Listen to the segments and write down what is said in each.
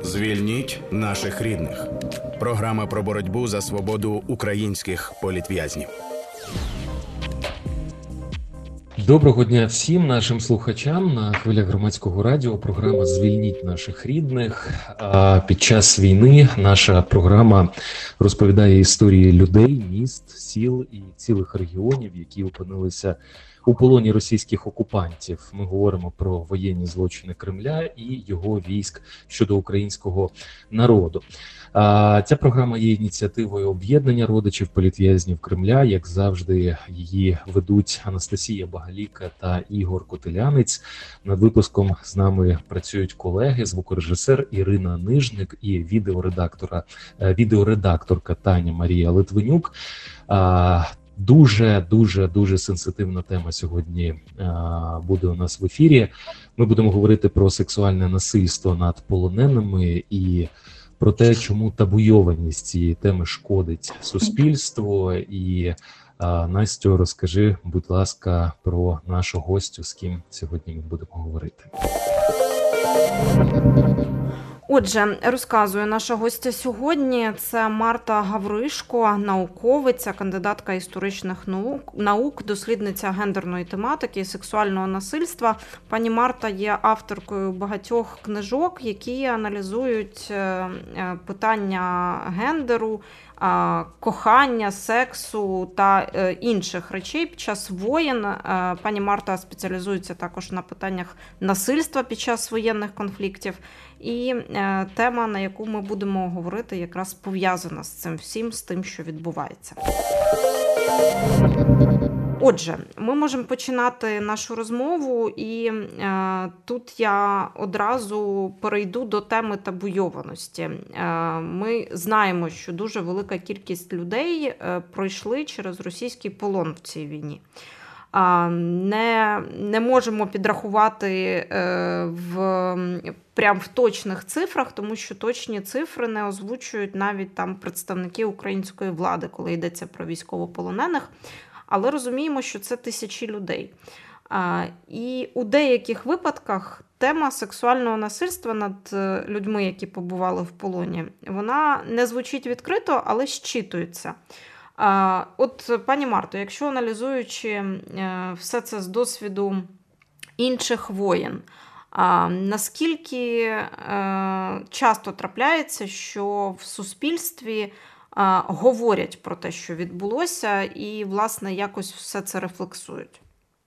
Звільніть наших рідних. Програма про боротьбу за свободу українських політв'язнів. Доброго дня всім нашим слухачам на хвилях громадського радіо. Програма «Звільніть наших рідних». Під час війни наша програма розповідає історії людей, міст, сіл і цілих регіонів, які опинилися у полоні російських окупантів. Ми говоримо про воєнні злочини Кремля і його військ щодо українського народу. Ця програма є ініціативою об'єднання родичів політв'язнів Кремля. Як завжди, її ведуть Анастасія Багаліка та Ігор Котелянець. Над випуском з нами працюють колеги, звукорежисер Ірина Нижник і відеоредакторка Таня Марія Литвинюк. Дуже сенситивна тема сьогодні буде у нас в ефірі. Ми будемо говорити про сексуальне насильство над полоненими і про те, чому табуйованість цієї теми шкодить суспільству. І Настю, розкажи, будь ласка, про нашу гостю, з ким сьогодні ми будемо говорити. Отже, розказую, наша гостя сьогодні – це Марта Гавришко, науковиця, кандидатка історичних наук, дослідниця гендерної тематики і сексуального насильства. Пані Марта є авторкою багатьох книжок, які аналізують питання гендеру, кохання, сексу та інших речей під час воєн. Пані Марта спеціалізується також на питаннях насильства під час воєнних конфліктів. І тема, на яку ми будемо говорити, якраз пов'язана з цим всім, з тим, що відбувається. Отже, ми можемо починати нашу розмову, і тут я одразу перейду до теми табуйованості. Ми знаємо, що дуже велика кількість людей пройшли через російський полон в цій війні. Не можемо підрахувати прям в точних цифрах, тому що точні цифри не озвучують навіть там представники української влади, коли йдеться про військовополонених. Але розуміємо, що це тисячі людей. І у деяких випадках тема сексуального насильства над людьми, які побували в полоні, вона не звучить відкрито, але щитується. От, пані Марто, якщо аналізуючи все це з досвіду інших воєн, наскільки часто трапляється, що в суспільстві говорять про те, що відбулося, і, власне, якось все це рефлексують?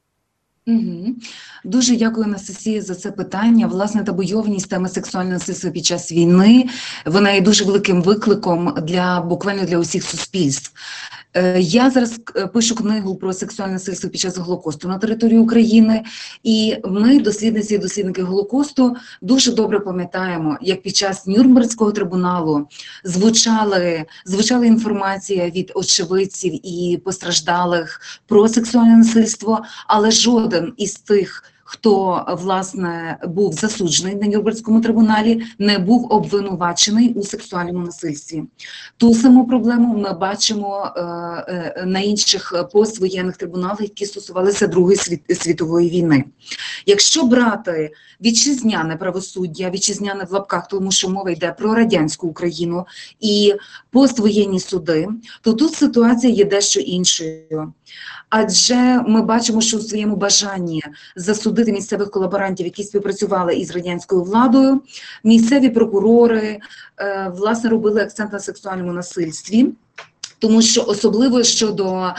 Дуже дякую, Анастасія, за це питання. Власне, табуйованість теми сексуального насильства під час війни, вона є дуже великим викликом буквально для усіх суспільств. Я зараз пишу книгу про сексуальне насильство під час Голокосту на території України, і ми, дослідниці і дослідники Голокосту, дуже добре пам'ятаємо, як під час Нюрнберзького трибуналу звучала інформація від очевидців і постраждалих про сексуальне насильство, але жоден із тих, хто, власне, був засуджений на Нюрнберзькому трибуналі, не був обвинувачений у сексуальному насильстві. Ту саму проблему ми бачимо на інших поствоєнних трибуналах, які стосувалися Другої світової війни. Якщо брати вітчизняне правосуддя, вітчизняне в лапках, тому що мова йде про радянську Україну і поствоєнні суди, то тут ситуація є дещо іншою. Адже ми бачимо, що у своєму бажанні засудити місцевих колаборантів, які співпрацювали із радянською владою, місцеві прокурори, власне, робили акцент на сексуальному насильстві. Тому що особливо щодо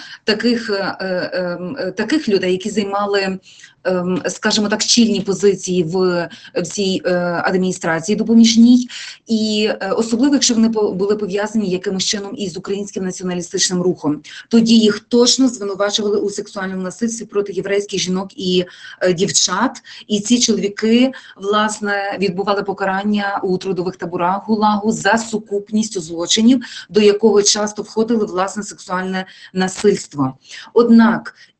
таких людей, які займали, скажімо так, чільні позиції в цій адміністрації допоміжній, і особливо, якщо вони були пов'язані якимось чином із українським націоналістичним рухом, тоді їх точно звинувачували у сексуальному насильстві проти єврейських жінок і дівчат, і ці чоловіки, власне, відбували покарання у трудових таборах ГУЛАГу за сукупністю злочинів, до якого часто входили, власне, сексуальне насильство. Однак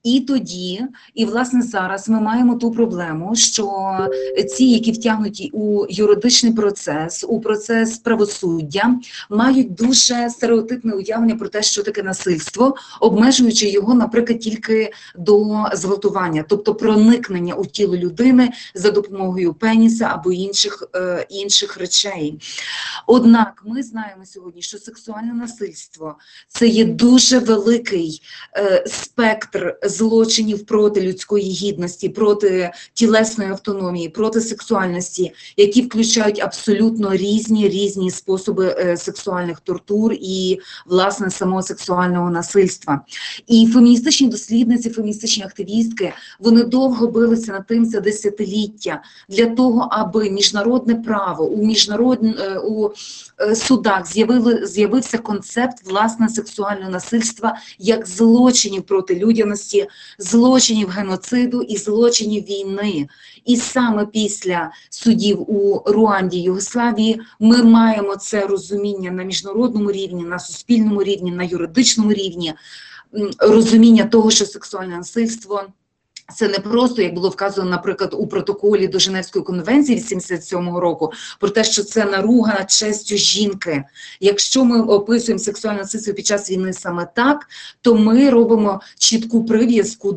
І тоді, і власне зараз ми маємо ту проблему, що ці, які втягнуті у юридичний процес, у процес правосуддя, мають дуже стереотипне уявлення про те, що таке насильство, обмежуючи його, наприклад, тільки до зґвалтування, тобто проникнення у тіло людини за допомогою пеніса або інших речей. Однак ми знаємо сьогодні, що сексуальне насильство – це є дуже великий спектр злочинів проти людської гідності, проти тілесної автономії, проти сексуальності, які включають абсолютно різні способи сексуальних тортур і, власне, самого сексуального насильства. І феміністичні дослідниці, феміністичні активістки, вони довго билися над тим за десятиліття для того, аби міжнародне право, у судах з'явився концепт, власне, сексуального насильства як злочинів проти людяності, злочинів геноциду і злочинів війни. І саме після судів у Руанді, Югославії ми маємо це розуміння на міжнародному рівні, на суспільному рівні, на юридичному рівні, розуміння того, що сексуальне насильство – це не просто, як було вказано, наприклад, у протоколі до Женевської конвенції від 1977 року, про те, що це наруга над честю жінки. Якщо ми описуємо сексуальне насильство під час війни саме так, то ми робимо чітку прив'язку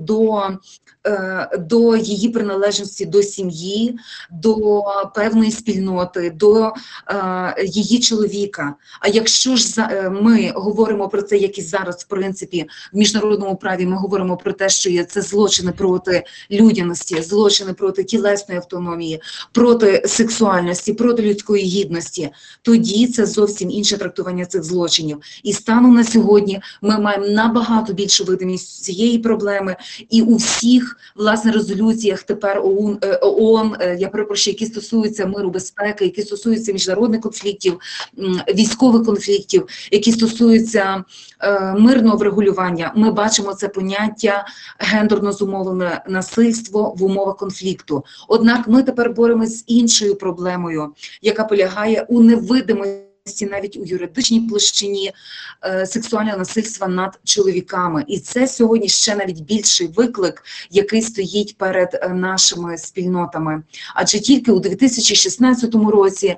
до її приналежності до сім'ї, до певної спільноти, до її чоловіка. А якщо ж ми говоримо про це, як і зараз, в принципі, в міжнародному праві ми говоримо про те, що це злочини проти людяності, злочини проти тілесної автономії, проти сексуальності, проти людської гідності, тоді це зовсім інше трактування цих злочинів. І станом на сьогодні ми маємо набагато більшу видимість цієї проблеми, і у всіх, власне, резолюціях тепер ООН, я перепрошую, які стосуються миру, безпеки, які стосуються міжнародних конфліктів, військових конфліктів, які стосуються мирного врегулювання, ми бачимо це поняття гендерно зумовлене насильство в умовах конфлікту. Однак ми тепер боремося з іншою проблемою, яка полягає у невидимості, навіть у юридичній площині, сексуального насильства над чоловіками. І це сьогодні ще навіть більший виклик, який стоїть перед нашими спільнотами. Адже тільки у 2016 році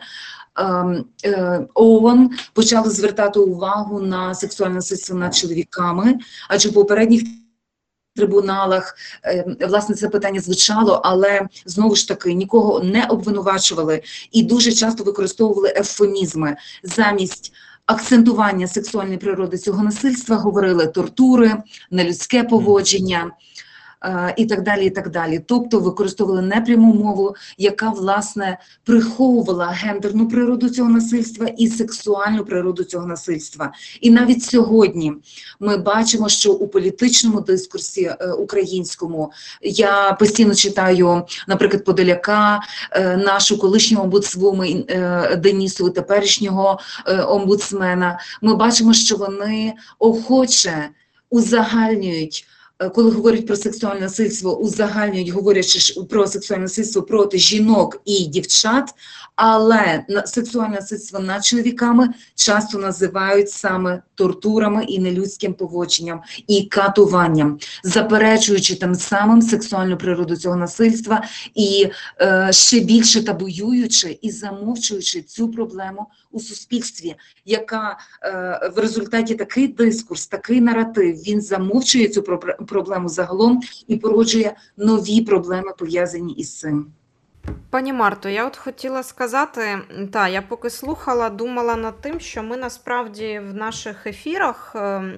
ООН почали звертати увагу на сексуальне насильство над чоловіками, адже в попередніх трибуналах, власне, це питання звучало, але, знову ж таки, нікого не обвинувачували і дуже часто використовували евфемізми. Замість акцентування сексуальної природи цього насильства говорили тортури, нелюдське поводження і так далі, і так далі. Тобто використовували непряму мову, яка, власне, приховувала гендерну природу цього насильства і сексуальну природу цього насильства. І навіть сьогодні ми бачимо, що у політичному дискурсі українському, я постійно читаю, наприклад, Подоляка, нашу колишню омбудсвумен Денісову, теперішнього омбудсмена, ми бачимо, що вони охоче узагальнюють, коли говорять про сексуальне насильство, узагальнюють, говорячи про сексуальне насильство проти жінок і дівчат, але сексуальне насильство над чоловіками часто називають саме тортурами і нелюдським поводженням, і катуванням, заперечуючи тим самим сексуальну природу цього насильства і ще більше табуюючи і замовчуючи цю проблему у суспільстві, яка в результаті такий дискурс, такий наратив, він замовчує цю проблему загалом і породжує нові проблеми, пов'язані із цим. Пані Марто, я от хотіла сказати, я поки слухала, думала над тим, що ми насправді в наших ефірах,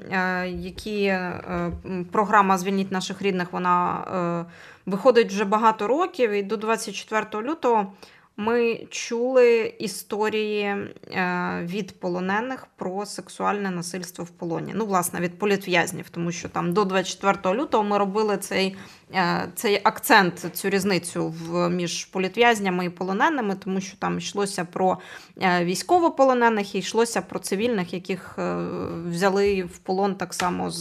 які програма «Звільніть наших рідних», вона виходить вже багато років, і до 24 лютого ми чули історії від полонених про сексуальне насильство в полоні. Ну, власне, від політв'язнів, тому що там до 24 лютого ми робили цей акцент, цю різницю між політв'язнями і полоненими, тому що там йшлося про військовополонених і йшлося про цивільних, яких взяли в полон так само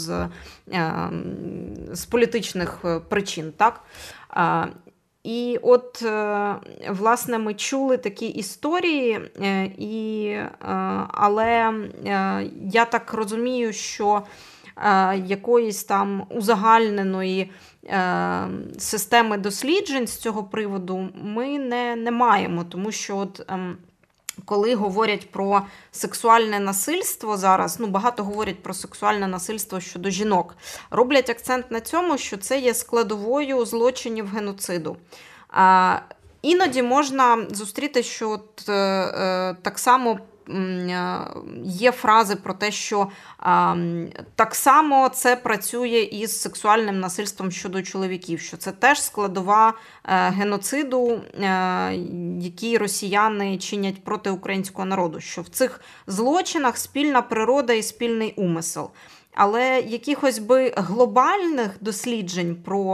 з політичних причин, так? І от, власне, ми чули такі історії, але я так розумію, що якоїсь там узагальненої системи досліджень з цього приводу ми не маємо, тому що коли говорять про сексуальне насильство зараз, багато говорять про сексуальне насильство щодо жінок, роблять акцент на цьому, що це є складовою злочинів геноциду. Іноді можна зустріти, що так само є фрази про те, що так само це працює із сексуальним насильством щодо чоловіків, що це теж складова геноциду, який росіяни чинять проти українського народу, що в цих злочинах спільна природа і спільний умисел. Але якихось би глобальних досліджень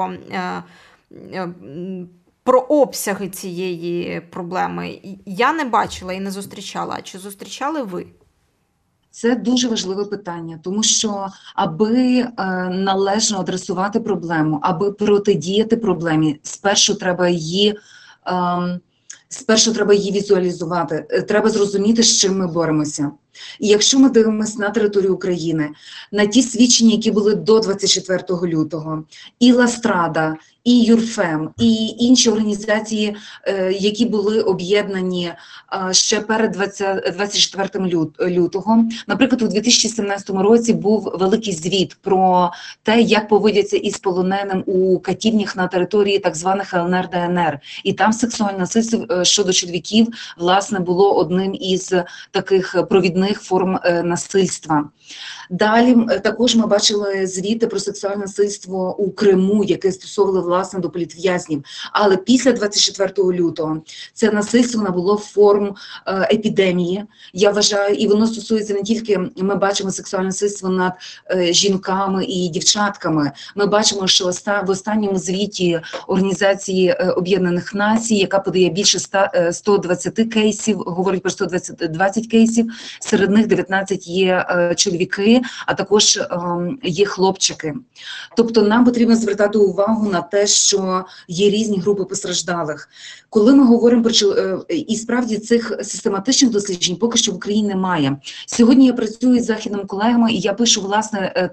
про обсяги цієї проблеми я не бачила і не зустрічала. А чи зустрічали ви? Це дуже важливе питання, тому що аби належно адресувати проблему, аби протидіяти проблемі, спершу треба її візуалізувати, треба зрозуміти, з чим ми боремося. І якщо ми дивимося на територію України, на ті свідчення, які були до 24 лютого, і Ластрада, і Юрфем, і інші організації, які були об'єднані ще перед 24 лютого. Наприклад, у 2017 році був великий звіт про те, як поводяться із полоненим у катівнях на території так званих ЛНР, ДНР. І там сексуальне насильство щодо чоловіків, власне, було одним із таких провідних форм насильства. Далі також ми бачили звіти про сексуальне насильство у Криму, яке стосовували, власне, до політв'язнів. Але після 24 лютого це насильство набуло форм епідемії, я вважаю, і воно стосується не тільки, ми бачимо сексуальне насильство над жінками і дівчатками. Ми бачимо, що в останньому звіті Організації Об'єднаних Націй, яка подає більше 120 кейсів, говорить про 120 кейсів, серед них 19 є чоловіки, а також є хлопчики. Тобто нам потрібно звертати увагу на те, що є різні групи постраждалих. Коли ми говоримо про і справді цих систематичних досліджень поки що в Україні немає. Сьогодні я працюю з західними колегами і я пишу, власне,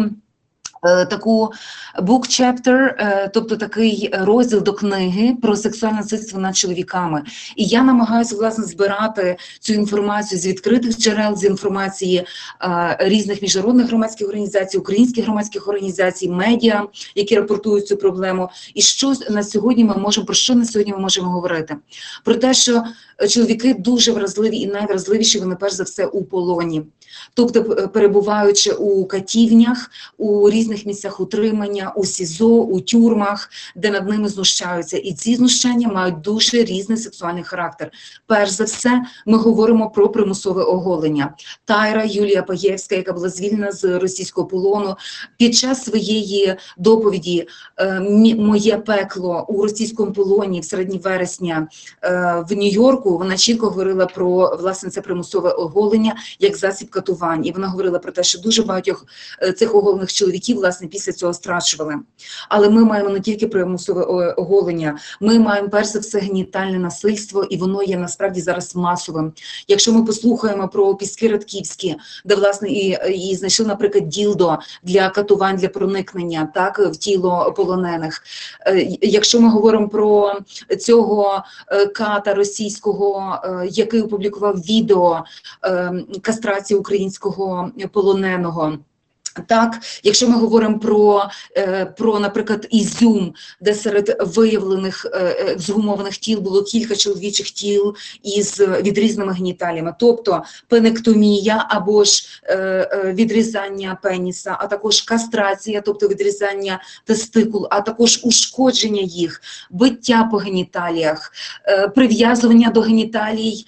таку book chapter, тобто такий розділ до книги про сексуальне насильство над чоловіками. І я намагаюся, власне, збирати цю інформацію з відкритих джерел, з інформації різних міжнародних громадських організацій, українських громадських організацій, медіа, які рапортують цю проблему. І що на сьогодні про що на сьогодні ми можемо говорити? Про те, що чоловіки дуже вразливі і найвразливіші вони перш за все у полоні. Тобто, перебуваючи у катівнях, у різних місцях утримання, у СІЗО, у тюрмах, де над ними знущаються. І ці знущання мають дуже різний сексуальний характер. Перш за все, ми говоримо про примусове оголення. Тайра Юлія Паєвська, яка була звільнена з російського полону, під час своєї доповіді «Моє пекло у російському полоні» в середині вересня в Нью-Йорку, вона чітко говорила про, власне, це примусове оголення як засіб катувань. І вона говорила про те, що дуже багатьох цих оголених чоловіків, власне, після цього страчували. Але ми маємо не тільки примусове оголення, ми маємо перш за все генітальне насильство, і воно є насправді зараз масовим. Якщо ми послухаємо про Піски Радківські, де, власне, і знайшли, наприклад, ділдо для катувань, для проникнення, так, в тіло полонених. Якщо ми говоримо про цього ката російського, який опублікував відео кастрації українського полоненого. Так, якщо ми говоримо про, наприклад, Ізюм, де серед виявлених ексгумованих тіл було кілька чоловічих тіл із відрізаними геніталіями, тобто пенектомія або ж відрізання пеніса, а також кастрація, тобто відрізання тестикул, а також ушкодження їх, биття по геніталіях, прив'язування до геніталій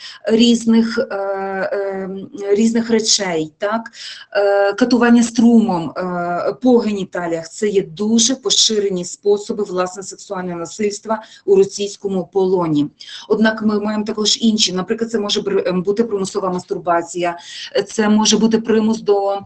різних речей, так, катування струмом по геніталіях – це є дуже поширені способи, власне, сексуального насильства у російському полоні. Однак ми маємо також інші. Наприклад, це може бути примусова мастурбація, це може бути примус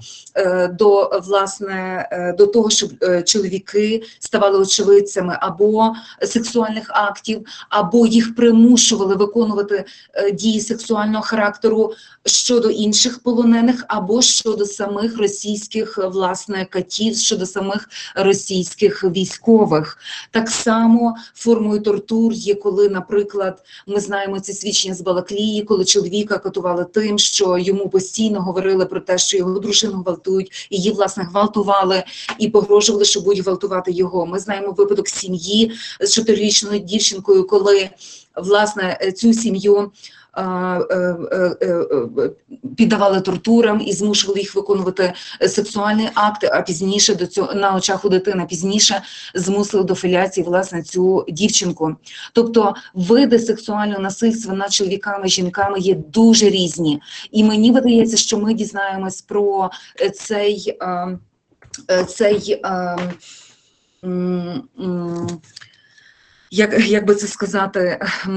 до того, щоб чоловіки ставали очевидцями або сексуальних актів, або їх примушували виконувати дії сексуального характеру щодо інших полонених, або щодо самих російських власне, катів, щодо самих російських військових. Так само формою тортур є, коли, наприклад, ми знаємо ці свідчення з Балаклії, коли чоловіка катували тим, що йому постійно говорили про те, що його дружину гвалтують, її, власне, гвалтували і погрожували, що будуть гвалтувати його. Ми знаємо випадок сім'ї з 4-річною дівчинкою, коли, власне, цю сім'ю піддавали тортурам і змушували їх виконувати сексуальні акти, а пізніше до цього, на очах у дитини, пізніше змусили до філяції, власне, цю дівчинку. Тобто види сексуального насильства над чоловіками, жінками є дуже різні. І мені видається, що ми дізнаємось про як би це сказати,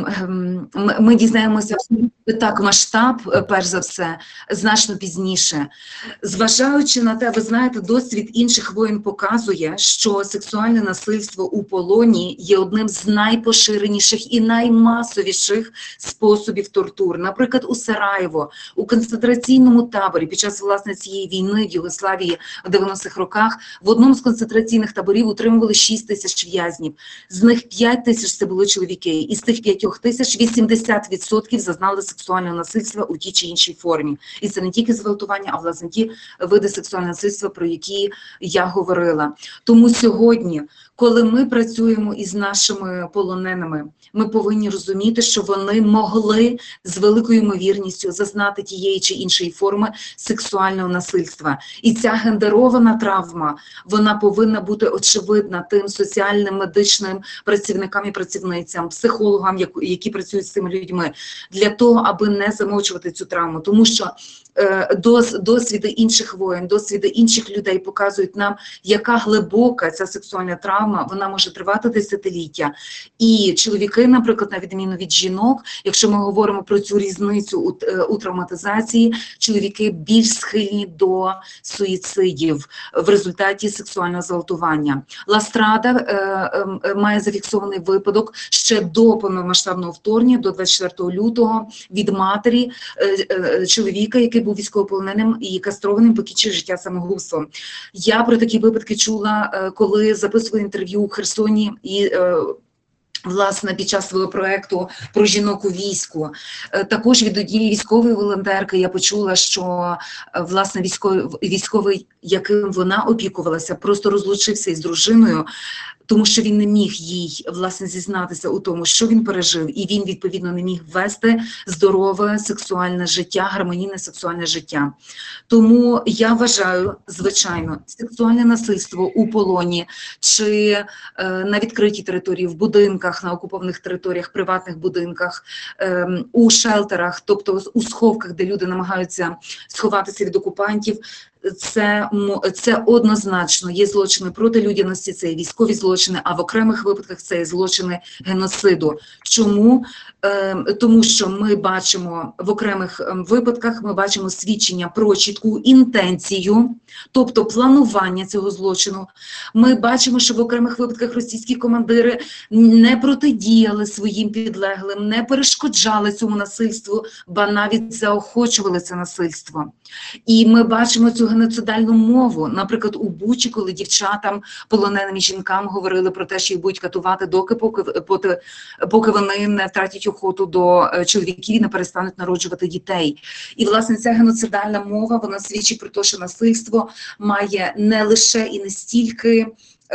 ми дізнаємося так масштаб, перш за все, значно пізніше. Зважаючи на те, ви знаєте, досвід інших воєн показує, що сексуальне насильство у полоні є одним з найпоширеніших і наймасовіших способів тортур. Наприклад, у Сараєво, у концентраційному таборі під час, власне, цієї війни в Югославії в 90-х роках в одному з концентраційних таборів утримували 6 тисяч в'язнів. З них 5 тисяч це були чоловіки. Із тих 5 тисяч 80% зазнали сексуального насильства у тій чи іншій формі. І це не тільки зґвалтування, а, власне, ті види сексуального насильства, про які я говорила. Тому сьогодні, коли ми працюємо із нашими полоненими, ми повинні розуміти, що вони могли з великою ймовірністю зазнати тієї чи іншої форми сексуального насильства. І ця гендерована травма, вона повинна бути очевидна тим соціальним, медичним працівникам і працівницям, психологам, які працюють з цими людьми, для того, аби не замовчувати цю травму. Тому що досвіди інших воєн, досвіди інших людей показують нам, яка глибока ця сексуальна травма, вона може тривати десятиліття. І чоловіки, наприклад, на відміну від жінок, якщо ми говоримо про цю різницю у травматизації, чоловіки більш схильні до суїцидів в результаті сексуального зґвалтування. Ла Страда має зафіксований випадок ще до повномасштабного вторгнення, до 24 лютого, від матері чоловіка, який був військовополоненим і кастрованим, покінчив життя самогубством. Я про такі випадки чула, коли записувала інтерв'ю у Херсоні і власне, під час свого проєкту про жінок у війську. Також від однієї військової волонтерки я почула, що, власне, військовий, яким вона опікувалася, просто розлучився із дружиною, тому що він не міг їй, власне, зізнатися у тому, що він пережив, і він, відповідно, не міг вести здорове сексуальне життя, гармонійне сексуальне життя. Тому я вважаю, звичайно, сексуальне насильство у полоні чи на відкритій території, в будинках, на окупованих територіях, приватних будинках, у шелтерах, тобто у сховках, де люди намагаються сховатися від окупантів, це однозначно є злочини проти людяності, це є військові злочини, а в окремих випадках це є злочини геноциду. Чому? Тому що ми бачимо в окремих випадках, ми бачимо свідчення про чітку інтенцію, тобто планування цього злочину. Ми бачимо, що в окремих випадках російські командири не протидіяли своїм підлеглим, не перешкоджали цьому насильству, ба навіть заохочували це насильство. І ми бачимо цю геноцидальну мову, наприклад, у Бучі, коли дівчатам, полоненим жінкам говорили про те, що їх будуть катувати, поки вони не втратять охоту до чоловіків і не перестануть народжувати дітей. І, власне, ця геноцидальна мова, вона свідчить про те, що насильство має не лише і не стільки...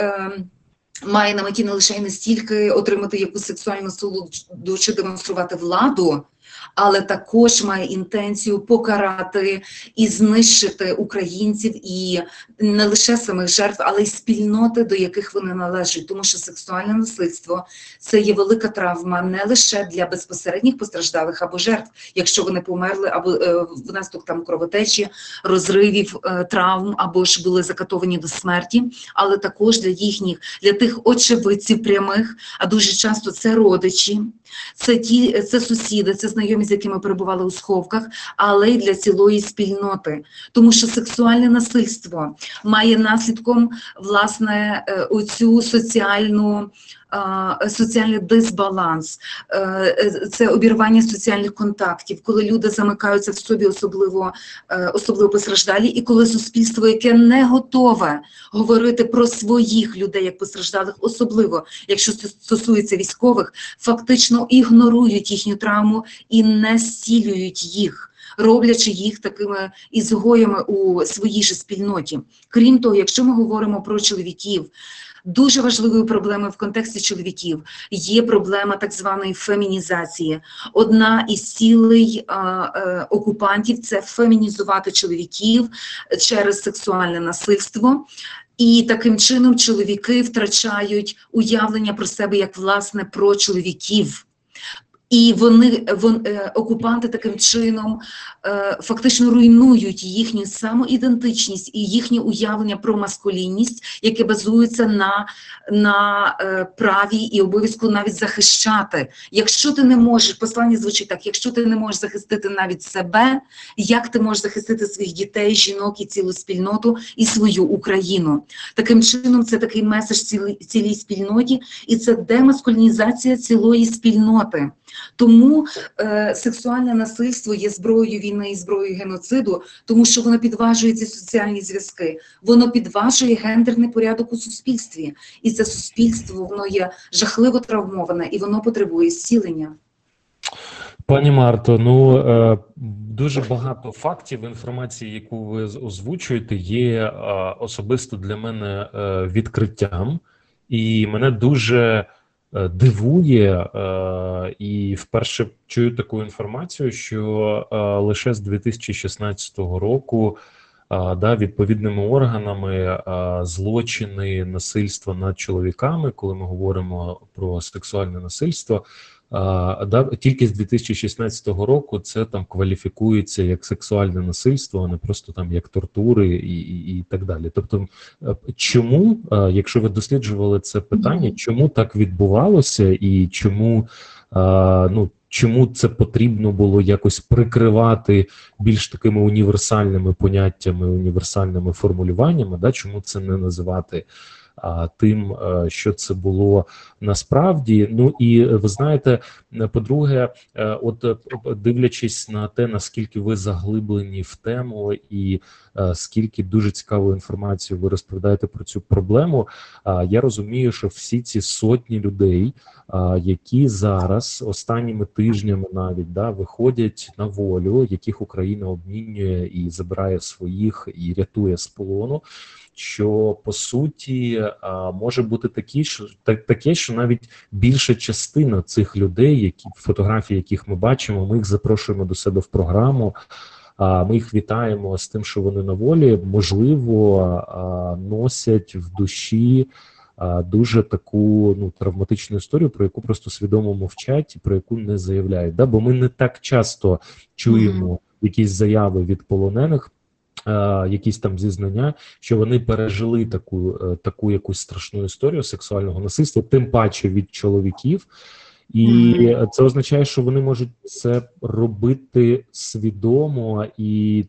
має на меті не лише і не стільки отримати якусь сексуальну насолоду чи демонструвати владу, але також має інтенцію покарати і знищити українців і не лише самих жертв, але й спільноти, до яких вони належать. Тому що сексуальне насильство – це є велика травма не лише для безпосередніх постраждалих або жертв, якщо вони померли, або внаслідок там кровотечі, розривів, травм, або ж були закатовані до смерті, але також для тих очевидців прямих, а дуже часто це родичі, це сусіди, це знайомі, з якими перебували у сховках, але й для цілої спільноти. Тому що сексуальне насильство має наслідком, власне, оцю соціальну соціальний дисбаланс, це обірвання соціальних контактів, коли люди замикаються в собі, особливо постраждалі, і коли суспільство, яке не готове говорити про своїх людей як постраждалих, особливо якщо це стосується військових, фактично ігнорують їхню травму і не зцілюють їх, роблячи їх такими ізгоями у своїй же спільноті. Крім того, якщо ми говоримо про чоловіків, дуже важливою проблемою в контексті чоловіків є проблема так званої фемінізації. Одна із цілей окупантів – це фемінізувати чоловіків через сексуальне насильство. І таким чином чоловіки втрачають уявлення про себе як, власне, про чоловіків. І окупанти таким чином фактично руйнують їхню самоідентичність і їхнє уявлення про маскулінність, яке базується на праві і обов'язку навіть захищати. Якщо ти не можеш, послання звучить так, якщо ти не можеш захистити навіть себе, як ти можеш захистити своїх дітей, жінок і цілу спільноту і свою Україну? Таким чином це такий меседж цілій спільноті, і це демаскулінізація цілої спільноти. Тому сексуальне насильство є зброєю війни і зброєю геноциду, тому що воно підважує ці соціальні зв'язки, воно підважує гендерний порядок у суспільстві. І це суспільство, воно є жахливо травмоване і воно потребує зцілення. Пані Марто, дуже багато фактів, інформації, яку ви озвучуєте, є особисто для мене відкриттям. І мене дуже дивує, і вперше чую таку інформацію, що лише з 2016 року відповідними органами злочини насильства над чоловіками, коли ми говоримо про сексуальне насильство, тільки з 2016 року це там кваліфікується як сексуальне насильство, а не просто там як тортури і так далі. Тобто, чому, якщо ви досліджували це питання, чому так відбувалося і чому це потрібно було якось прикривати більш такими універсальними поняттями, універсальними формулюваннями, чому це не називати тим, що це було насправді. Ну і ви знаєте, по-друге, от дивлячись на те, наскільки ви заглиблені в тему і скільки дуже цікавої інформації ви розповідаєте про цю проблему, я розумію, що всі ці сотні людей, які зараз останніми тижнями навіть виходять на волю, яких Україна обмінює і забирає своїх, і рятує з полону, що по суті може бути таке, що навіть більша частина цих людей, фотографії яких ми бачимо, ми їх запрошуємо до себе в програму, ми їх вітаємо з тим, що вони на волі, можливо, носять в душі дуже таку травматичну історію, про яку просто свідомо мовчать і про яку не заявляють. Бо ми не так часто чуємо якісь заяви від полонених, якісь там зізнання, що вони пережили таку якусь страшну історію сексуального насильства, тим паче від чоловіків. І це означає, що вони можуть це робити свідомо і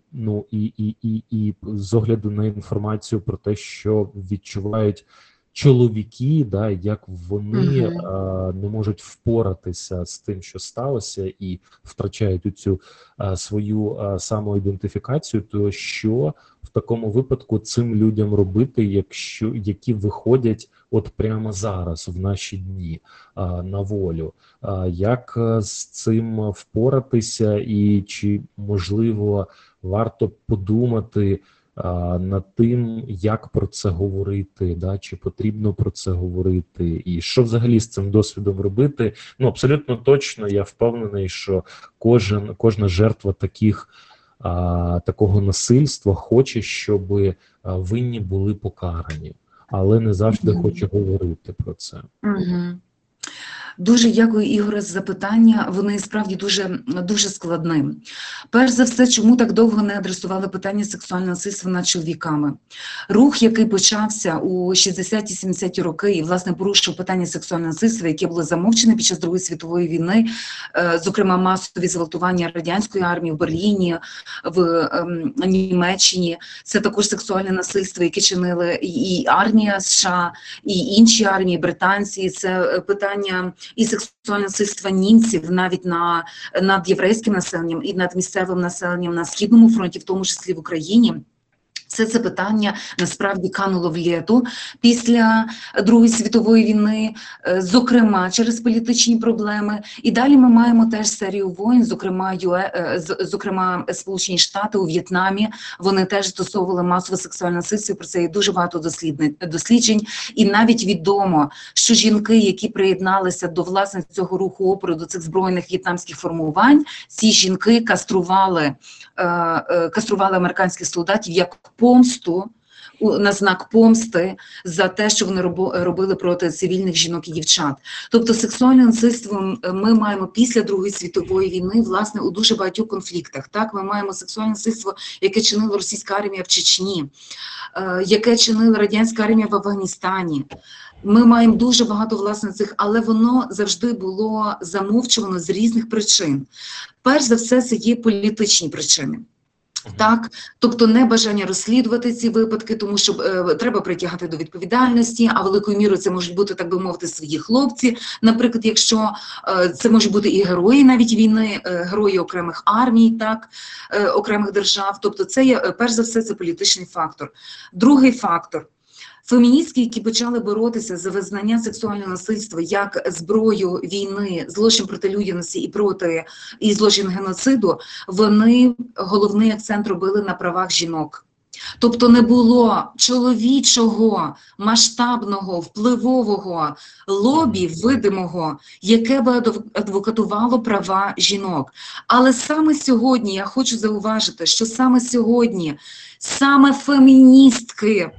з огляду на інформацію про те, що відчувають чоловіки, як вони не можуть впоратися з тим, що сталося, і втрачають цю свою самоідентифікацію, то що в такому випадку цим людям робити, які виходять от прямо зараз, в наші дні, на волю? Як з цим впоратися і чи, можливо, варто подумати над тим, як про це говорити, чи потрібно про це говорити, і що взагалі з цим досвідом робити? Абсолютно точно, я впевнений, що кожна жертва такого насильства хоче, щоб винні були покарані, але не завжди хоче говорити про це. Дуже дякую, Ігоре, за запитання. Вони справді дуже складні. Перш за все, чому так довго не адресували питання сексуального насильства над чоловіками? Рух, який почався у 60-70-ті роки і, власне, порушив питання сексуального насильства, яке було замовчене під час Другої світової війни, зокрема масові зґвалтування радянської армії в Берліні, в Німеччині. Це також сексуальне насильство, яке чинили і армія США, і інші армії, британці. Це питання і сексуальне насильство німців навіть над єврейським населенням і над місцевим населенням на Східному фронті, в тому числі в Україні. Це питання насправді кануло в літу після Другої світової війни, зокрема через політичні проблеми. І далі ми маємо теж серію воєн, зокрема Сполучені Штати у В'єтнамі. Вони теж застосовували масове сексуальне насильство, про це є дуже багато досліджень. І навіть відомо, що жінки, які приєдналися до власне цього руху опору, до цих збройних в'єтнамських формувань, ці жінки кастрували американських солдатів як помсту, на знак помсти за те, що вони робили проти цивільних жінок і дівчат. Тобто сексуальне насильство ми маємо після Другої світової війни, власне, у дуже багатьох конфліктах. Так, ми маємо сексуальне насильство, яке чинила російська армія в Чечні, яке чинила радянська армія в Афганістані. Ми маємо дуже багато, власне, цих, але воно завжди було замовчувано з різних причин. Перш за все, це є політичні причини. Так, тобто небажання розслідувати ці випадки, тому що треба притягати до відповідальності, а великою мірою це можуть бути, так би мовити, свої хлопці. Наприклад, якщо це можуть бути і герої навіть війни, герої окремих армій, так, окремих держав. Тобто це є, перш за все, це політичний фактор. Другий фактор. Феміністки, які почали боротися за визнання сексуального насильства як зброю війни, злочин проти людяності і злочин геноциду, вони головний акцент робили на правах жінок. Тобто не було чоловічого, масштабного, впливового лобі видимого, яке би адвокатувало права жінок. Але саме сьогодні, я хочу зауважити, що саме сьогодні, саме феміністки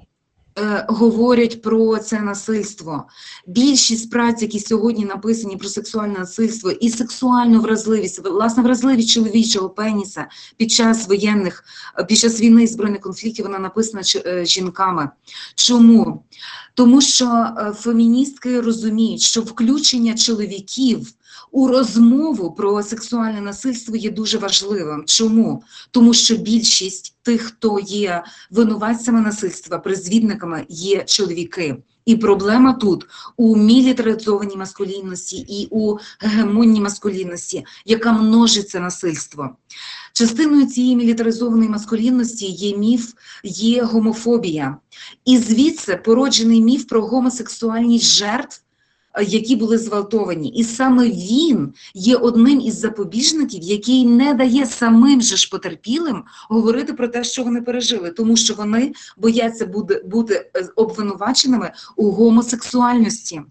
говорять про це насильство. Більшість праць, які сьогодні написані про сексуальне насильство і сексуальну вразливість, власне, вразливість чоловічого пеніса під час війни і збройних конфліктів, вона написана жінками. Чому? Тому що феміністки розуміють, що включення чоловіків у розмову про сексуальне насильство є дуже важливим. Чому? Тому що більшість тих, хто є винуватцями насильства, призвідниками, є чоловіки. І проблема тут у мілітаризованій маскулінності і у гегемонній маскулінності, яка множить це насильство. Частиною цієї мілітаризованої маскулінності є міф, є гомофобія. І звідси породжений міф про гомосексуальність жертв, які були зґвалтовані. І саме він є одним із запобіжників, який не дає самим же ж потерпілим говорити про те, що вони пережили, тому що вони бояться бути обвинуваченими у гомосексуальності.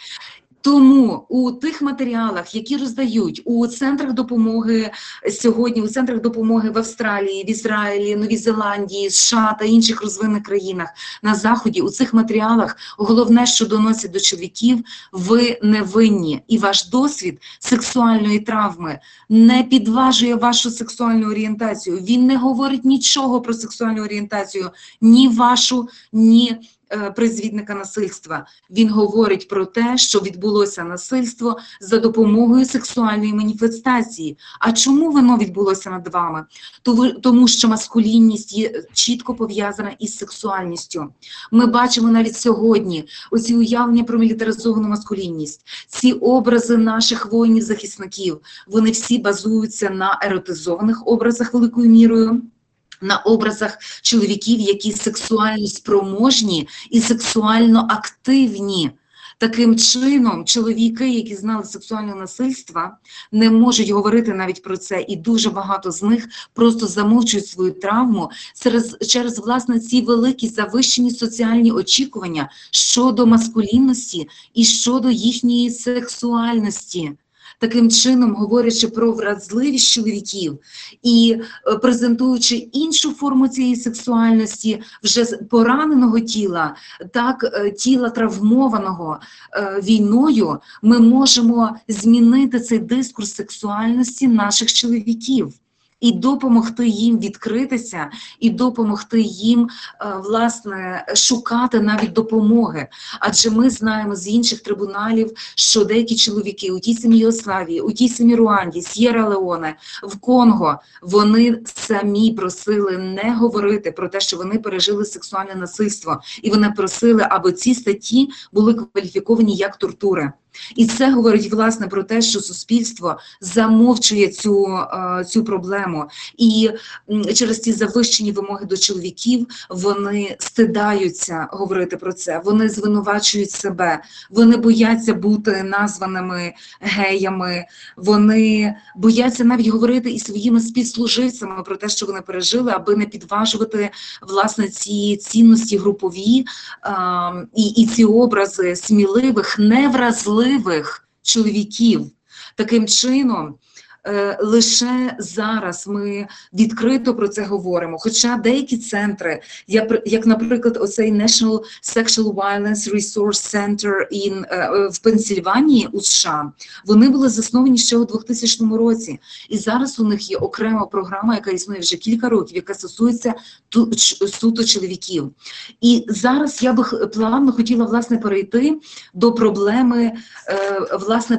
Тому у тих матеріалах, які роздають у центрах допомоги сьогодні, у центрах допомоги в Австралії, в Ізраїлі, Новій Зеландії, США та інших розвинених країнах на Заході, у цих матеріалах головне, що доносять до чоловіків, ви не винні. І ваш досвід сексуальної травми не підважує вашу сексуальну орієнтацію. Він не говорить нічого про сексуальну орієнтацію, ні вашу, ні призвідника насильства. Він говорить про те, що відбулося насильство за допомогою сексуальної маніфестації. А чому воно відбулося над вами? Тому що маскулінність є чітко пов'язана із сексуальністю. Ми бачимо навіть сьогодні оці уявлення про мілітаризовану маскулінність. Ці образи наших воїнів-захисників, вони всі базуються на еротизованих образах великою мірою, на образах чоловіків, які сексуально спроможні і сексуально активні. Таким чином, чоловіки, які знали сексуальне насильство, не можуть говорити навіть про це, і дуже багато з них просто замовчують свою травму через власне, ці великі завищені соціальні очікування щодо маскулінності і щодо їхньої сексуальності. таким чином говорячи про вразливість чоловіків і презентуючи іншу форму цієї сексуальності вже пораненого тіла, так, тіла травмованого війною, ми можемо змінити цей дискурс сексуальності наших чоловіків. І допомогти їм відкритися, і допомогти їм, власне, шукати навіть допомоги. Адже ми знаємо з інших трибуналів, що деякі чоловіки у тій самій Югославії, у тій самій Руанді, С'єра-Леоне, в Конго, вони самі просили не говорити про те, що вони пережили сексуальне насильство. І вони просили, аби ці статті були кваліфіковані як тортури. І це говорить, власне, про те, що суспільство замовчує цю проблему. І через ці завищені вимоги до чоловіків вони стидаються говорити про це, вони звинувачують себе, вони бояться бути названими геями, вони бояться навіть говорити із своїми співслуживцями про те, що вони пережили, аби не підважувати, власне, ці цінності групові і ці образи сміливих, невразливих чоловіків. Таким чином, лише зараз ми відкрито про це говоримо. Хоча деякі центри, як, наприклад, оцей National Sexual Violence Resource Center в Пенсільванії у США, вони були засновані ще у 2000 році. І зараз у них є окрема програма, яка існує вже кілька років, яка стосується суто чоловіків. І зараз я би плавно хотіла, власне, перейти до проблеми, власне,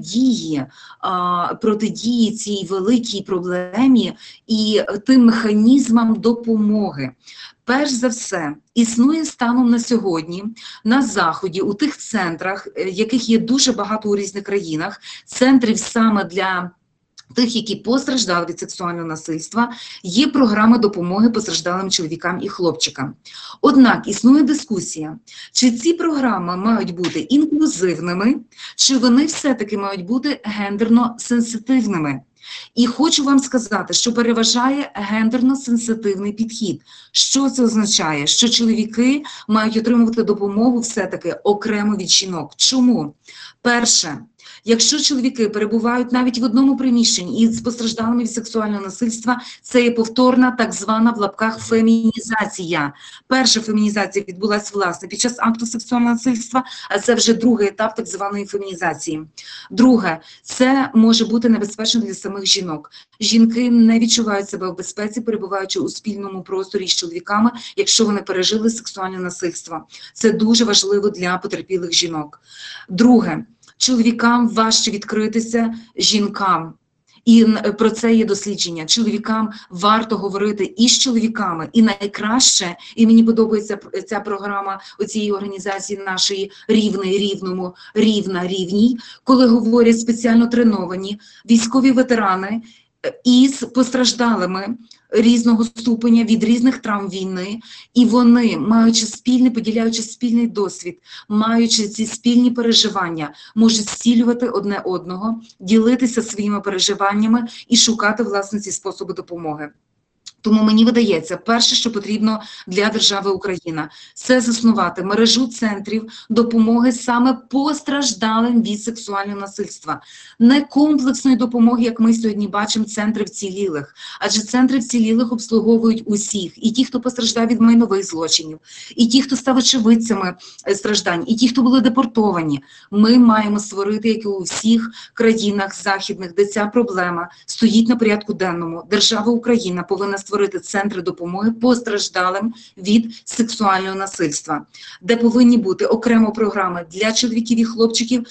протидії цій великій проблемі і тим механізмам допомоги. Перш за все, існує станом на сьогодні на Заході, у тих центрах, яких є дуже багато у різних країнах, центрів саме для тих, які постраждали від сексуального насильства, є програми допомоги постраждалим чоловікам і хлопчикам. Однак існує дискусія, чи ці програми мають бути інклюзивними, чи вони все-таки мають бути гендерно-сенситивними. І хочу вам сказати, що переважає гендерно-сенситивний підхід. Що це означає? Що чоловіки мають отримувати допомогу все-таки окремо від жінок. Чому? Перше, якщо чоловіки перебувають навіть в одному приміщенні із постраждалими від сексуального насильства, це є повторна так звана в лапках фемінізація. Перша фемінізація відбулася, власне, під час акту сексуального насильства, а це вже другий етап так званої фемінізації. Друге, це може бути небезпечно для самих жінок. Жінки не відчувають себе в безпеці, перебуваючи у спільному просторі з чоловіками, якщо вони пережили сексуальне насильство. Це дуже важливо для потерпілих жінок. Друге, чоловікам важче відкритися жінкам. І про це є дослідження. Чоловікам варто говорити і з чоловіками. І найкраще, і мені подобається ця програма оцієї організації нашої рівному, рівна, рівній, коли говорять спеціально треновані військові ветерани із постраждалими різного ступеня від різних травм війни, і вони, поділяючи спільний досвід, маючи ці спільні переживання, можуть зцілювати одне одного, ділитися своїми переживаннями і шукати, власне, ці способи допомоги. Тому мені видається, перше, що потрібно для держави Україна, це заснувати мережу центрів допомоги саме постраждалим від сексуального насильства. Не комплексної допомоги, як ми сьогодні бачимо, центри вцілілих. Адже центри вцілілих обслуговують усіх. І ті, хто постраждав від майнових злочинів, і ті, хто став очевидцями страждань, і ті, хто були депортовані. Ми маємо створити, як і у всіх країнах західних, де ця проблема стоїть на порядку денному. Держава Україна повинна створити центри допомоги постраждалим від сексуального насильства, де повинні бути окремо програми для чоловіків і хлопчиків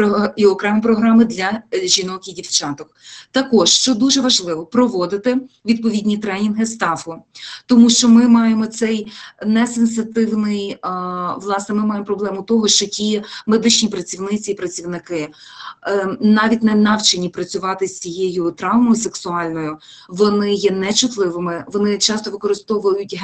і окремо програми для жінок і дівчаток. Також, що дуже важливо, проводити відповідні тренінги стафу, тому що ми маємо цей несенситивний, власне, ми маємо проблему того, що ті медичні працівниці і працівники навіть не навчені працювати з цією травмою сексуальною, вони є нечутливими, вони часто використовують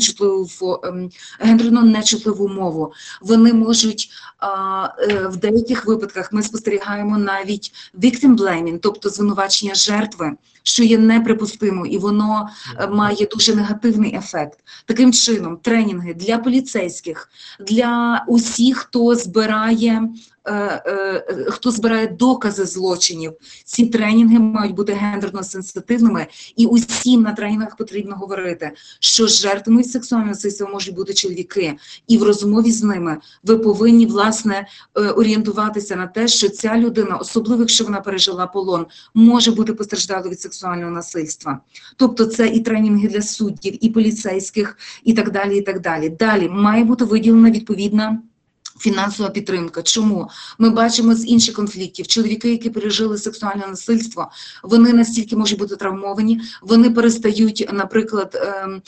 гендерно нечутливу мову. Вони можуть, в деяких випадках ми спостерігаємо навіть victim blaming, тобто звинувачення жертви, що є неприпустимо, і воно має дуже негативний ефект. Таким чином, тренінги для поліцейських, для усіх, хто збирає хто збирає докази злочинів. Ці тренінги мають бути гендерно сенситивними, і усім на тренінгах потрібно говорити, що жертвами сексуального насильства можуть бути чоловіки, і в розмові з ними ви повинні, власне, орієнтуватися на те, що ця людина, особливо якщо вона пережила полон, може бути постраждалою від сексуального насильства. Тобто це і тренінги для суддів, і поліцейських, і так далі, і так далі. Далі має бути виділена відповідна фінансова підтримка. Чому? Ми бачимо з інших конфліктів, чоловіки, які пережили сексуальне насильство, вони настільки можуть бути травмовані, вони перестають, наприклад,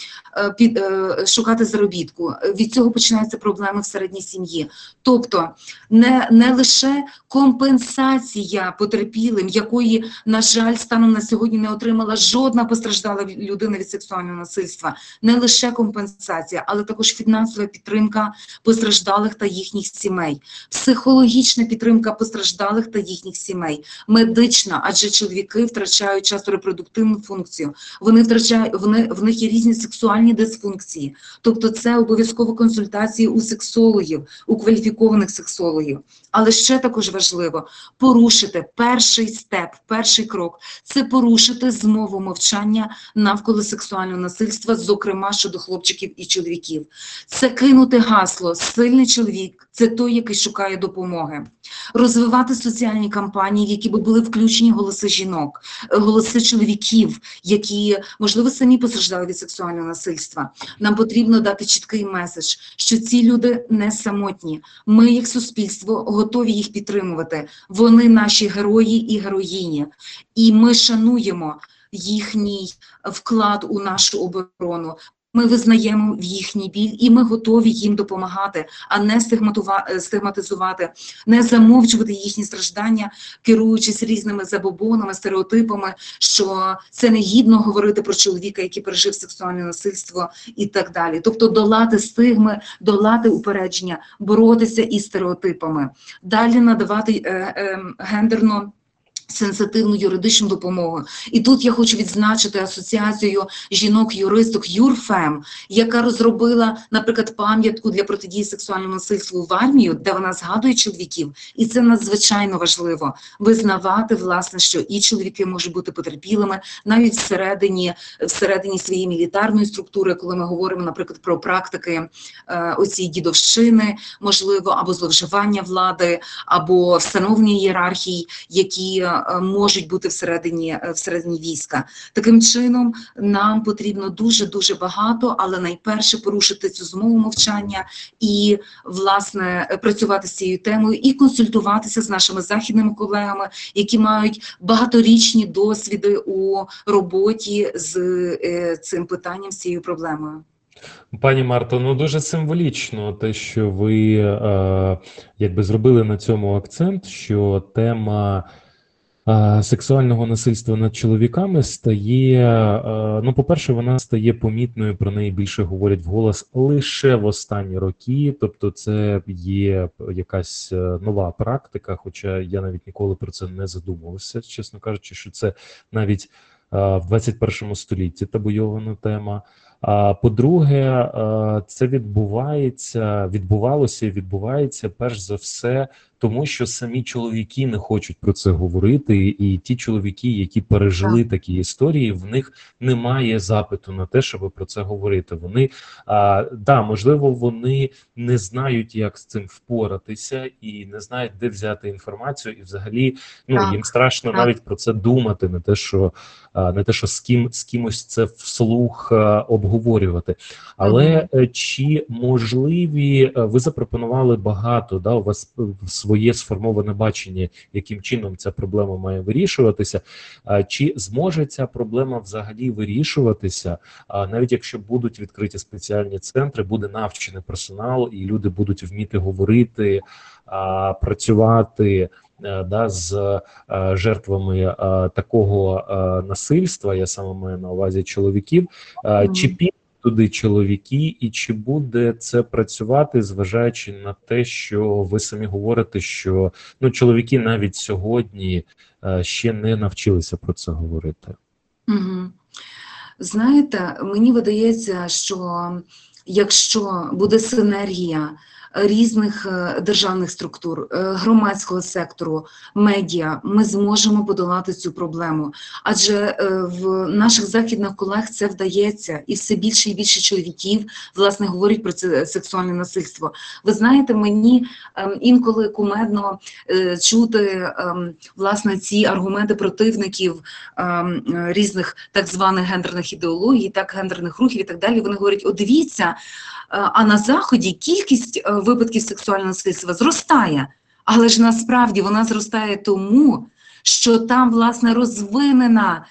шукати заробітку. Від цього починаються проблеми всередній сім'ї. Тобто не лише компенсація потерпілим, якої, на жаль, станом на сьогодні не отримала жодна постраждала людина від сексуального насильства. Не лише компенсація, але також фінансова підтримка постраждалих та їхніх сімей, психологічна підтримка постраждалих та їхніх сімей, медична, адже чоловіки втрачають часто репродуктивну функцію, в них є різні сексуальні дисфункції, тобто це обов'язково консультації у сексологів, у кваліфікованих сексологів. Але ще також важливо порушити перший степ, перший крок – це порушити змову мовчання навколо сексуального насильства, зокрема щодо хлопчиків і чоловіків. Це кинути гасло «Сильний чоловік – це той, який шукає допомоги». Розвивати соціальні кампанії, в які би були включені голоси жінок, голоси чоловіків, які, можливо, самі постраждали від сексуального насильства. Нам потрібно дати чіткий меседж, що ці люди не самотні. Ми, як суспільство, готові їх підтримувати. Вони наші герої і героїні. І ми шануємо їхній вклад у нашу оборону. Ми визнаємо в їхній біль, і ми готові їм допомагати, а не стигматизувати, не замовчувати їхні страждання, керуючись різними забобонами, стереотипами, що це негідно говорити про чоловіка, який пережив сексуальне насильство і так далі. Тобто долати стигми, долати упередження, боротися із стереотипами. Далі надавати гендерно сенситивну юридичну допомогу. І тут я хочу відзначити асоціацію жінок-юристок ЮрФем, яка розробила, наприклад, пам'ятку для протидії сексуальному насильству в армію, де вона згадує чоловіків. І це надзвичайно важливо – визнавати, власне, що і чоловіки можуть бути потерпілими, навіть всередині своєї мілітарної структури, коли ми говоримо, наприклад, про практики оцієї дідовщини, можливо, або зловживання влади, або встановлення ієрархій, які можуть бути всередині війська. Таким чином, нам потрібно дуже-дуже багато, але найперше порушити цю змову мовчання і, власне, працювати з цією темою і консультуватися з нашими західними колегами, які мають багаторічні досвіди у роботі з цим питанням, з цією проблемою. Пані Марто, ну дуже символічно те, що ви якби зробили на цьому акцент, що тема сексуального насильства над чоловіками стає, ну, по-перше, вона стає помітною, про неї більше говорять вголос лише в останні роки, тобто це є якась нова практика, хоча я навіть ніколи про це не задумувався, чесно кажучи, що це навіть в 21 столітті табуйована тема. По-друге, це відбувалося і відбувається перш за все тому, що самі чоловіки не хочуть про це говорити, і ті чоловіки, які пережили такі історії, в них немає запиту на те, щоб про це говорити. Вони, можливо, вони не знають, як з цим впоратися, і не знають, де взяти інформацію, і взагалі, їм страшно навіть про це думати, не те, що з кимось це вслух обговорювати. Але чи можливі, ви запропонували багато, у вас своє сформоване бачення, яким чином ця проблема має вирішуватися, чи зможе ця проблема взагалі вирішуватися, навіть якщо будуть відкриті спеціальні центри, буде навчений персонал, і люди будуть вміти говорити, працювати з жертвами такого насильства, я саме маю на увазі чоловіків, чи підуть туди чоловіки, і чи буде це працювати, зважаючи на те, що ви самі говорите, що чоловіки навіть сьогодні ще не навчилися про це говорити? Знаєте, мені видається, що якщо буде синергія різних державних структур, громадського сектору, медіа, ми зможемо подолати цю проблему. Адже в наших західних колег це вдається, і все більше і більше чоловіків, власне, говорять про це сексуальне насильство. Ви знаєте, мені інколи кумедно чути, власне, ці аргументи противників різних так званих гендерних ідеологій, так, гендерних рухів і так далі. Вони говорять, о, дивіться, а на Заході кількість випадків сексуального насильства зростає. Але ж насправді вона зростає тому, що там, власне, розвинена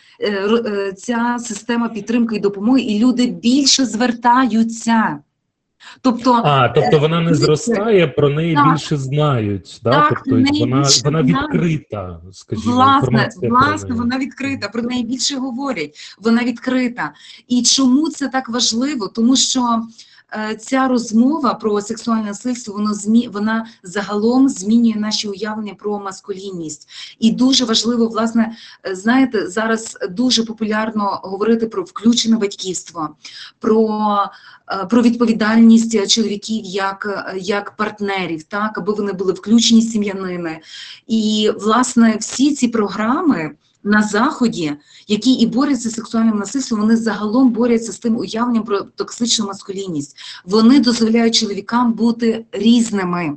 ця система підтримки і допомоги, і люди більше звертаються. Тобто вона не зростає, про неї так, більше знають, да? Так, Тобто вона знають. відкрита, скажімо, Власне, інформація вона відкрита, про неї більше говорять, вона відкрита. І чому це так важливо? Тому що ця розмова про сексуальне насильство, вона загалом змінює наші уявлення про маскулінність. І дуже важливо, власне, знаєте, зараз дуже популярно говорити про включене батьківство, про відповідальність чоловіків як партнерів, так, аби вони були включені сім'янини. І, власне, всі ці програми на Заході, які і борються з сексуальним насильством, вони загалом борються з тим уявленням про токсичну маскулінність. Вони дозволяють чоловікам бути різними,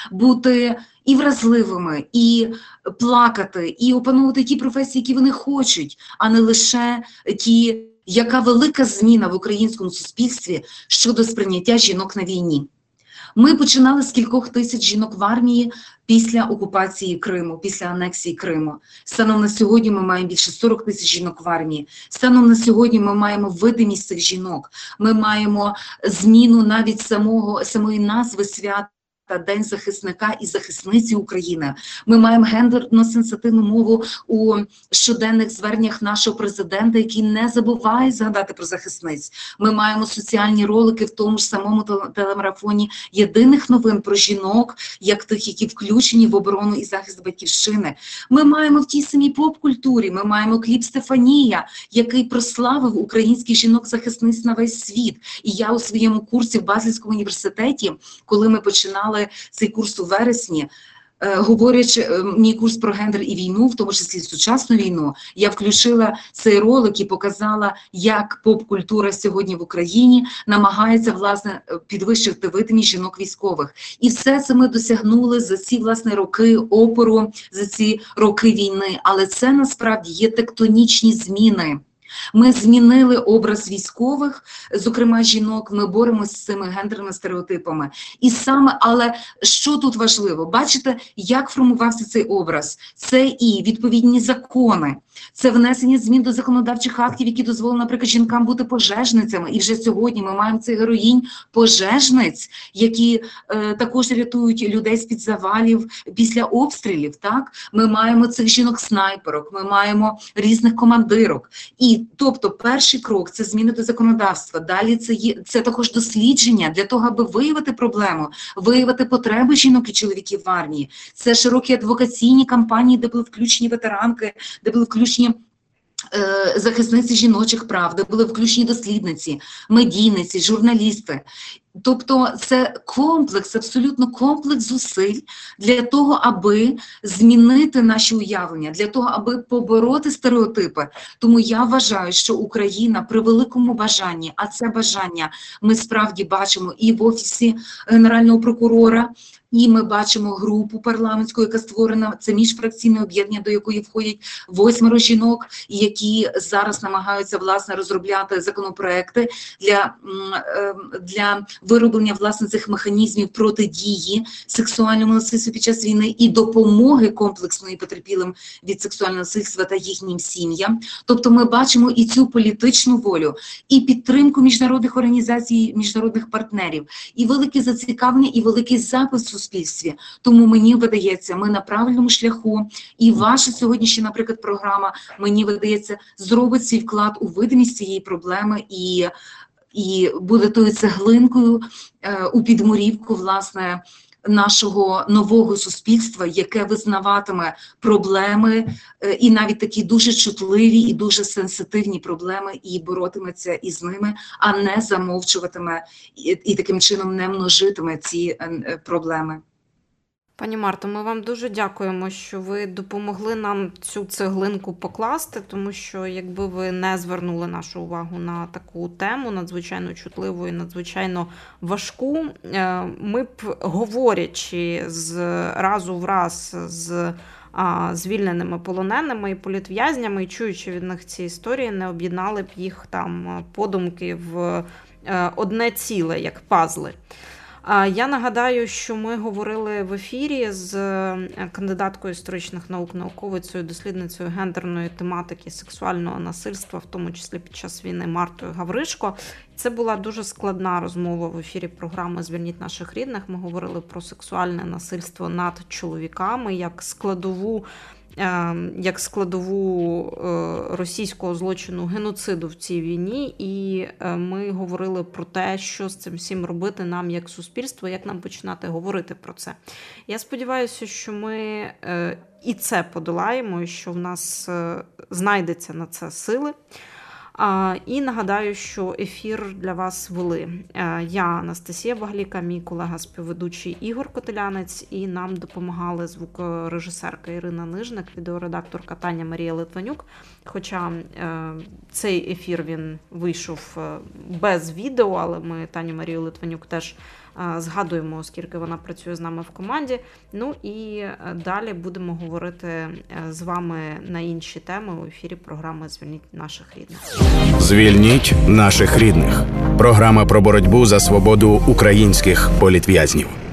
бути і вразливими, і плакати, і опановувати ті професії, які вони хочуть, а не лише ті, яка велика зміна в українському суспільстві щодо сприйняття жінок на війні. Ми починали з кількох тисяч жінок в армії після окупації Криму, після анексії Криму. Станом на сьогодні ми маємо більше 40 тисяч жінок в армії. Станом на сьогодні ми маємо видимість цих жінок. Ми маємо зміну навіть самої назви свята День захисника і захисниці України. Ми маємо гендерно-сенситивну мову у щоденних зверненнях нашого президента, який не забуває згадати про захисниць. Ми маємо соціальні ролики в тому ж самому телемарафоні єдиних новин про жінок, як тих, які включені в оборону і захист батьківщини. Ми маємо в тій самій поп-культурі, ми маємо кліп «Стефанія», який прославив українських жінок-захисниць на весь світ. І я у своєму курсі в Базельському університеті, коли ми починали цей курс у вересні, говорячи мій курс про гендер і війну, в тому числі сучасну війну, я включила цей ролик і показала, як поп-культура сьогодні в Україні намагається, власне, підвищити видимість жінок військових. І все це ми досягнули за ці, власне, роки опору, за ці роки війни. Але це, насправді, є тектонічні зміни. Ми змінили образ військових, зокрема жінок, ми боремося з цими гендерними стереотипами. І саме, але що тут важливо? Бачите, як формувався цей образ? Це і відповідні закони, це внесення змін до законодавчих актів, які дозволили, наприклад, жінкам бути пожежницями. І вже сьогодні ми маємо цих героїнь пожежниць, які також рятують людей з-під завалів після обстрілів. Так? Ми маємо цих жінок-снайперок, ми маємо різних командирок. І, тобто, перший крок – це зміни до законодавства. Далі це також дослідження для того, аби виявити проблему, виявити потреби жінок і чоловіків в армії. Це широкі адвокаційні кампанії, де були включені ветеранки, де були включені захисниці жіночих прав, де були включені дослідниці, медійниці, журналісти. Тобто це комплекс, абсолютно комплекс зусиль для того, аби змінити наші уявлення, для того, аби побороти стереотипи. Тому я вважаю, що Україна при великому бажанні, а це бажання ми справді бачимо і в Офісі Генерального прокурора, і ми бачимо групу парламентську, яка створена, це міжфракційне об'єднання, до якої входять 8 жінок, які зараз намагаються, власне, розробляти законопроекти для вироблення, власне, цих механізмів протидії сексуальному насильству під час війни і допомоги комплексної потерпілим від сексуального насильства та їхнім сім'ям. Тобто ми бачимо і цю політичну волю, і підтримку міжнародних організацій, міжнародних партнерів, і велике зацікавлення, і великий запит в суспільстві. Тому мені видається, ми на правильному шляху, і ваша сьогоднішня, наприклад, програма, мені видається, зробить свій вклад у видимість цієї проблеми і буде тою цеглинкою у підмурівку, власне, нашого нового суспільства, яке визнаватиме проблеми, і навіть такі дуже чутливі і дуже сенситивні проблеми, і боротиметься із ними, а не замовчуватиме і таким чином не множитиме ці проблеми. Пані Марто, ми вам дуже дякуємо, що ви допомогли нам цю цеглинку покласти, тому що якби ви не звернули нашу увагу на таку тему, надзвичайно чутливу і надзвичайно важку, ми б, говорячи разу в раз з звільненими полоненими і політв'язнями, і чуючи від них ці історії, не об'єднали б їх там подумки в одне ціле, як пазли. Я нагадаю, що ми говорили в ефірі з кандидаткою історичних наук, науковицею, дослідницею гендерної тематики, сексуального насильства, в тому числі під час війни, Мартою Гавришко. Це була дуже складна розмова в ефірі програми «Звільніть наших рідних». Ми говорили про сексуальне насильство над чоловіками, як складову російського злочину геноциду в цій війні, і ми говорили про те, що з цим всім робити нам як суспільство, як нам починати говорити про це. Я сподіваюся, що ми і це подолаємо, і що в нас знайдеться на це сили. І нагадаю, що ефір для вас вели я, Анастасія Багліка, мій колега-співведучий Ігор Котелянець, і нам допомагали звукорежисерка Ірина Нижник, відеоредакторка Таня Марія Литванюк. Хоча цей ефір він вийшов без відео, але ми Таню Марію Литванюк теж згадуємо, оскільки вона працює з нами в команді. Ну і далі будемо говорити з вами на інші теми у ефірі програми «Звільніть наших рідних». Звільніть наших рідних. Програма про боротьбу за свободу українських політв'язнів.